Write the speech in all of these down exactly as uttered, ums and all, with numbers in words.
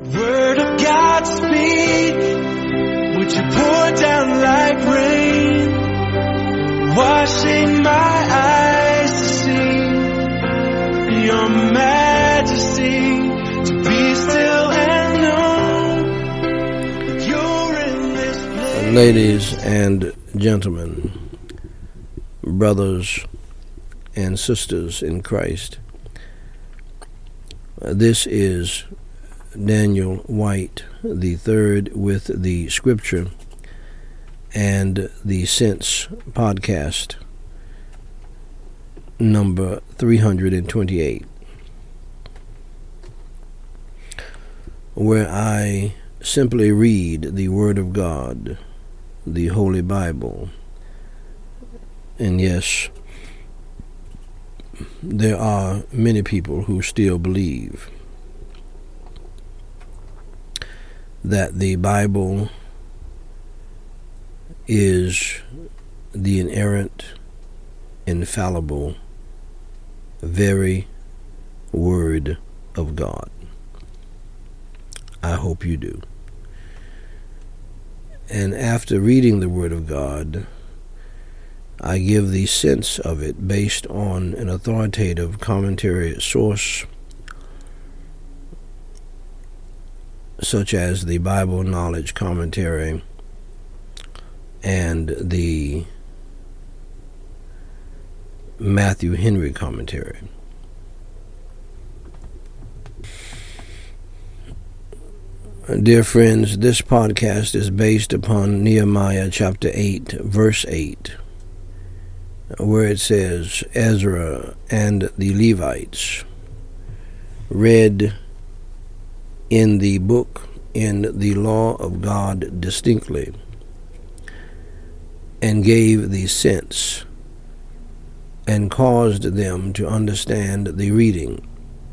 Word of God, speak. Would you pour down like rain, washing my eyes to see your majesty, to be still and know you're in this place. Ladies and gentlemen, brothers and sisters in Christ, this is Daniel White the third with the Scripture and the Sense podcast number three hundred twenty-eight, where I simply read the Word of God, the Holy Bible. And yes, there are many people who still believe that the Bible is the inerrant, infallible, very Word of God. I hope you do. And after reading the Word of God, I give the sense of it based on an authoritative commentary source, such as the Bible Knowledge Commentary and the Matthew Henry Commentary. Dear friends, this podcast is based upon Nehemiah chapter eight, verse eight, where it says, Ezra and the Levites read in the book, in the law of God distinctly, and gave the sense, and caused them to understand the reading.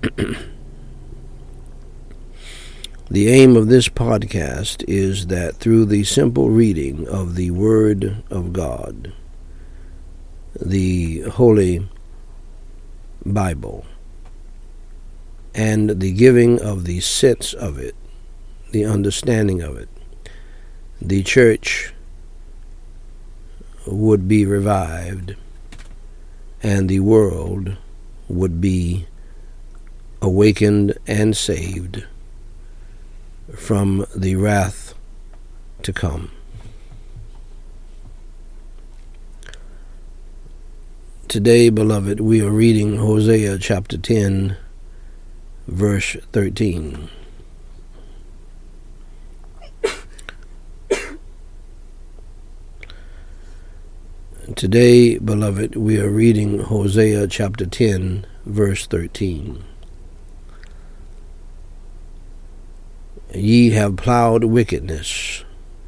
The aim of this podcast is that through the simple reading of the Word of God, the Holy Bible, and the giving of the sense of it, the understanding of it, the church would be revived and the world would be awakened and saved from the wrath to come. Today, beloved, we are reading Hosea chapter ten, verse thirteen. Today, beloved, we are reading Hosea chapter ten, verse thirteen. Ye have plowed wickedness,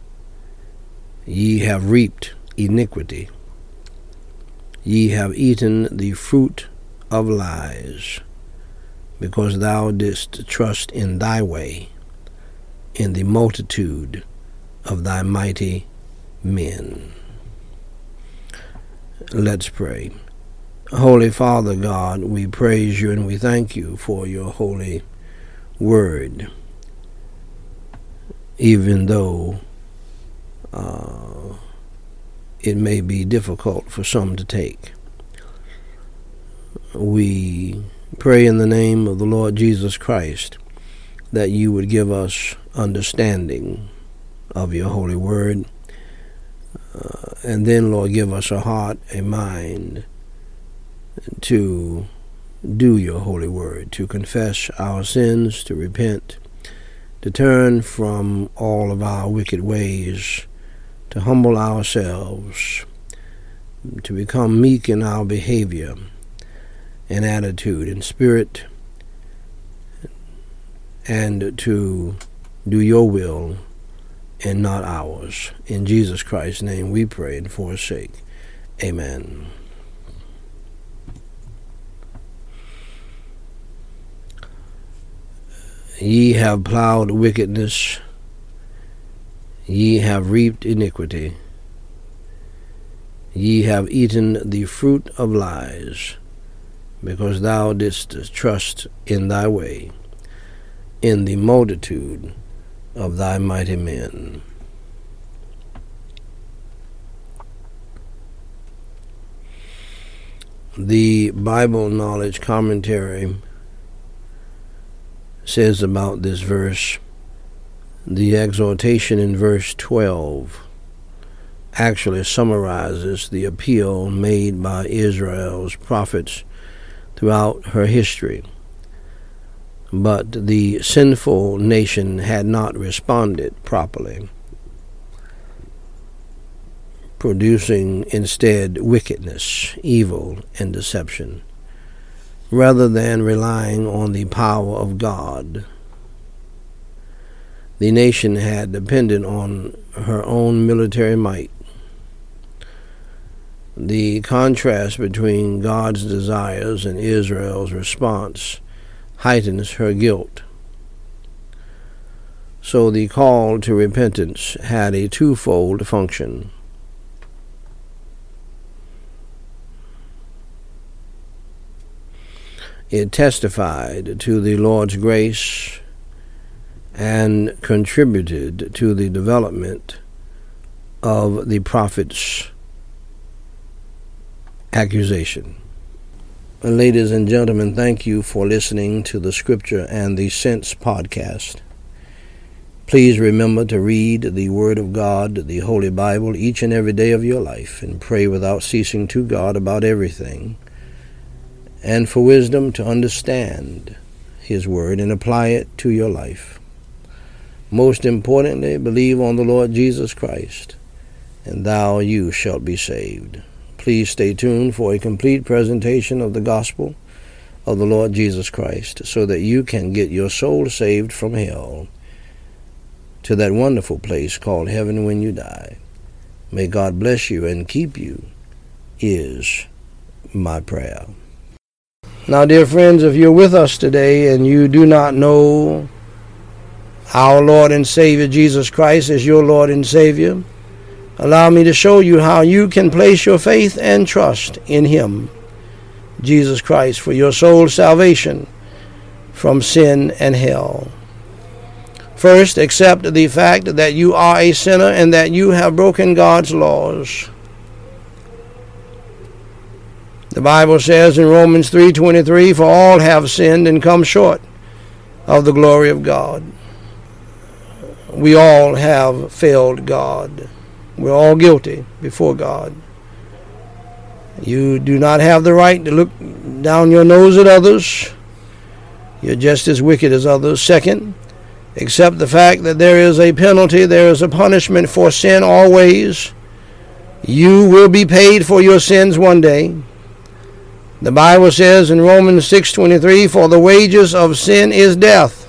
ye have reaped iniquity, ye have eaten the fruit of lies, because thou didst trust in thy way, in the multitude of thy mighty men. Let's pray. Holy Father God, we praise you and we thank you for your holy word, even though uh, it may be difficult for some to take. We pray in the name of the Lord Jesus Christ that you would give us understanding of your holy word. Uh, and then, Lord, give us a heart, a mind to do your holy word, to confess our sins, to repent, to turn from all of our wicked ways, to humble ourselves, to become meek in our behavior and attitude and spirit, and to do your will and not ours. In Jesus Christ's name we pray and forsake. Amen. Ye have plowed wickedness, ye have reaped iniquity, ye have eaten the fruit of lies, because thou didst trust in thy way, in the multitude of thy mighty men. The Bible Knowledge Commentary says about this verse, the exhortation in verse twelve actually summarizes the appeal made by Israel's prophets throughout her history. But the sinful nation had not responded properly, producing instead wickedness, evil, and deception, rather than relying on the power of God. The nation had depended on her own military might. The contrast between God's desires and Israel's response heightens her guilt. So the call to repentance had a twofold function. It testified to the Lord's grace and contributed to the development of the prophet's accusation. Ladies and gentlemen, thank you for listening to the Scripture and the Sense podcast. Please remember to read the Word of God, the Holy Bible, each and every day of your life, and pray without ceasing to God about everything, and for wisdom to understand His Word and apply it to your life. Most importantly, believe on the Lord Jesus Christ, and thou you shalt be saved. Please stay tuned for a complete presentation of the gospel of the Lord Jesus Christ, so that you can get your soul saved from hell to that wonderful place called heaven when you die. May God bless you and keep you, is my prayer. Now, dear friends, if you're with us today and you do not know our Lord and Savior Jesus Christ as your Lord and Savior, allow me to show you how you can place your faith and trust in Him, Jesus Christ, for your soul's salvation from sin and hell. First, accept the fact that you are a sinner and that you have broken God's laws. The Bible says in Romans three twenty-three, for all have sinned and come short of the glory of God. We all have failed God. We're all guilty before God. You do not have the right to look down your nose at others. You're just as wicked as others. Second, accept the fact that there is a penalty, there is a punishment for sin always. You will be paid for your sins one day. The Bible says in Romans six twenty-three, for the wages of sin is death.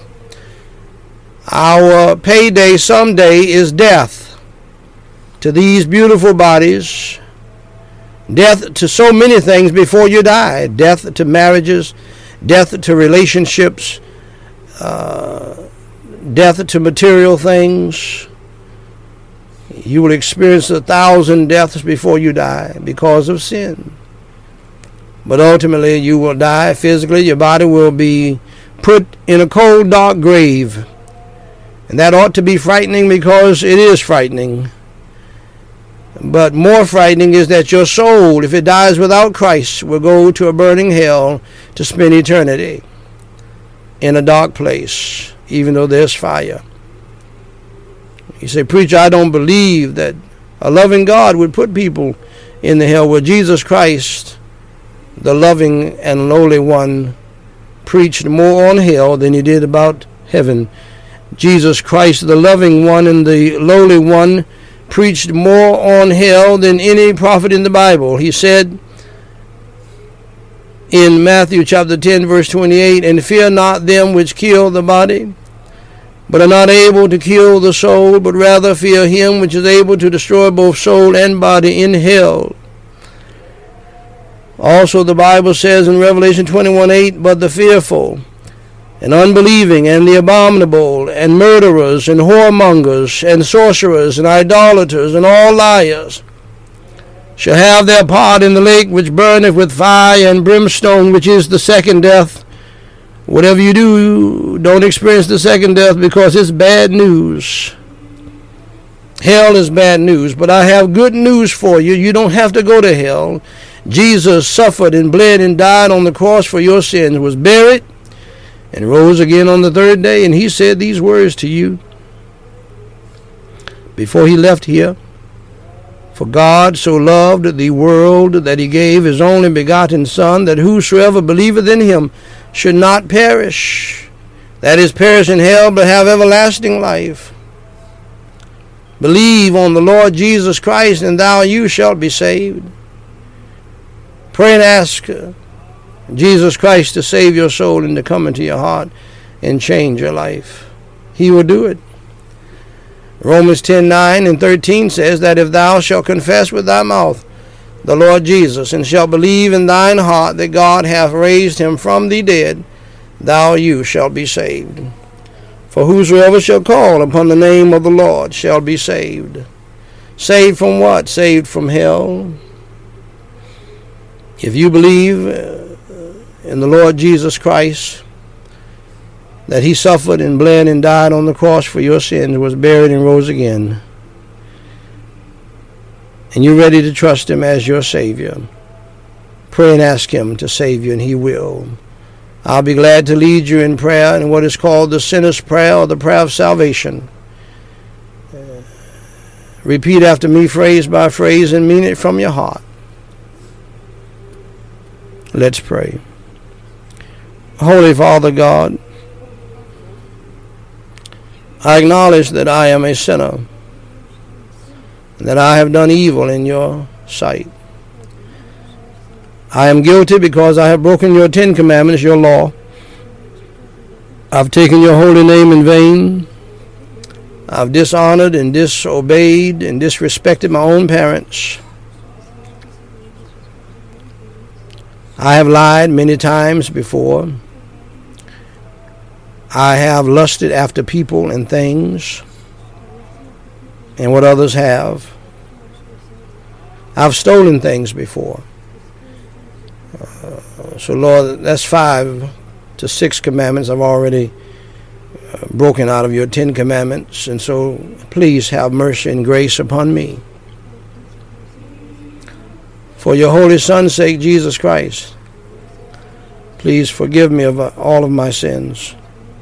Our payday someday is death. To these beautiful bodies, death to so many things before you die, death to marriages, death to relationships, uh, death to material things. You will experience a thousand deaths before you die because of sin. But ultimately you will die physically. Your body will be put in a cold, dark grave. And that ought to be frightening, because it is frightening. But more frightening is that your soul, if it dies without Christ, will go to a burning hell to spend eternity in a dark place, even though there's fire. You say, preacher, I don't believe that a loving God would put people in the hell. Well, Jesus Christ, the loving and lowly one, preached more on hell than he did about heaven. Jesus Christ, the loving one and the lowly one, preached more on hell than any prophet in the Bible. He said in Matthew chapter ten, verse twenty-eight, and fear not them which kill the body, but are not able to kill the soul, but rather fear him which is able to destroy both soul and body in hell. Also the Bible says in Revelation twenty-one eight, but the fearful and unbelieving, and the abominable, and murderers, and whoremongers, and sorcerers, and idolaters, and all liars, shall have their part in the lake which burneth with fire and brimstone, which is the second death. Whatever you do, don't experience the second death, because it's bad news. Hell is bad news, but I have good news for you. You don't have to go to hell. Jesus suffered and bled and died on the cross for your sins, was buried, and rose again on the third day. And he said these words to you before he left here. For God so loved the world that he gave his only begotten Son, that whosoever believeth in him should not perish, that is, perish in hell, but have everlasting life. Believe on the Lord Jesus Christ, and thou you shalt be saved. Pray and ask Jesus Christ to save your soul and to come into your heart and change your life. He will do it. Romans ten nine and thirteen says that if thou shalt confess with thy mouth the Lord Jesus, and shalt believe in thine heart that God hath raised him from the dead, thou you shalt be saved. For whosoever shall call upon the name of the Lord shall be saved. Saved from what? Saved from hell. If you believe in the Lord Jesus Christ, that he suffered and bled and died on the cross for your sins, was buried and rose again, and you're ready to trust him as your Savior, pray and ask him to save you, and he will. I'll be glad to lead you in prayer in what is called the sinner's prayer, or the prayer of salvation. Uh, repeat after me, phrase by phrase, and mean it from your heart. Let's pray. Holy Father God, I acknowledge that I am a sinner, that I have done evil in your sight. I am guilty because I have broken your Ten Commandments, your law. I've taken your holy name in vain. I've dishonored and disobeyed and disrespected my own parents. I have lied many times before. I have lusted after people and things and what others have. I've stolen things before. Uh, so, Lord, that's five to six commandments I've already uh, broken out of your Ten Commandments. And so, please have mercy and grace upon me. For your holy Son's sake, Jesus Christ, please forgive me of all of my sins.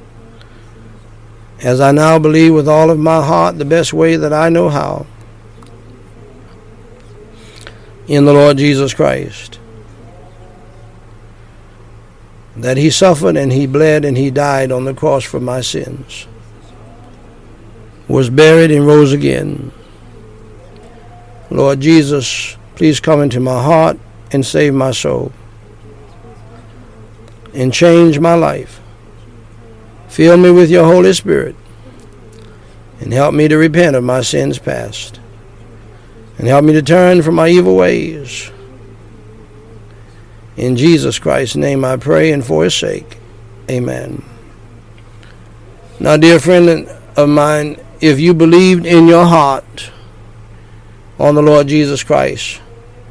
As I now believe with all of my heart, the best way that I know how, in the Lord Jesus Christ, that he suffered and he bled and he died on the cross for my sins, was buried and rose again. Lord Jesus, please come into my heart and save my soul and change my life. Fill me with your Holy Spirit and help me to repent of my sins past, and help me to turn from my evil ways. In Jesus Christ's name I pray, and for his sake, amen. Now, dear friend of mine, if you believed in your heart on the Lord Jesus Christ,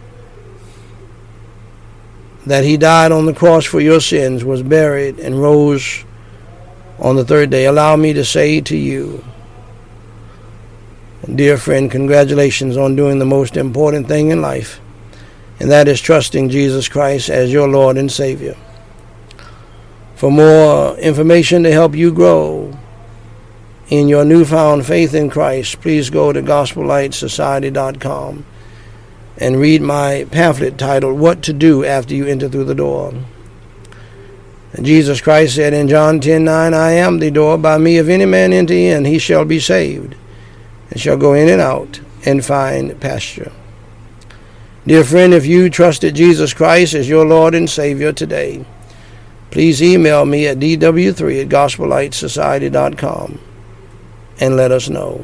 that he died on the cross for your sins, was buried, and rose on the third day, allow me to say to you, dear friend, congratulations on doing the most important thing in life, and that is trusting Jesus Christ as your Lord and Savior. For more information to help you grow in your newfound faith in Christ, please go to gospel light society dot com and read my pamphlet titled, What to Do After You Enter Through the Door. And Jesus Christ said in John ten nine, I am the door. By me if any man enter in, he shall be saved, and shall go in and out and find pasture. Dear friend, if you trusted Jesus Christ as your Lord and Savior today, please email me at d w three at gospel light society dot com and let us know.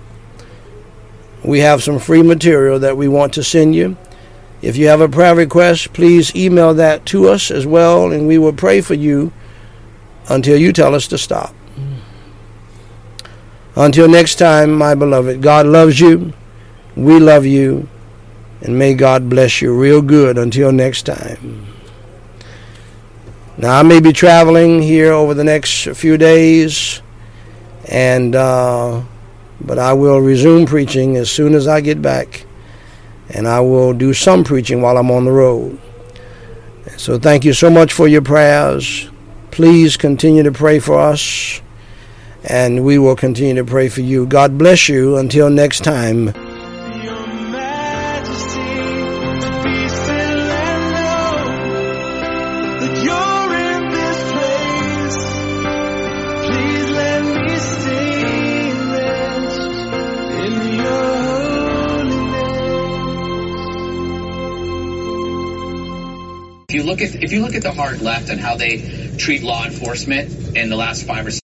We have some free material that we want to send you. If you have a prayer request, please email that to us as well, and we will pray for you until you tell us to stop. Until next time, my beloved, God loves you, we love you, and may God bless you real good until next time. Now, I may be traveling here over the next few days, and uh, but I will resume preaching as soon as I get back, and I will do some preaching while I'm on the road. So thank you so much for your prayers. Please continue to pray for us, and we will continue to pray for you. God bless you. Until next time. If you look at if you look at the hard left and how they treat law enforcement in the last five or six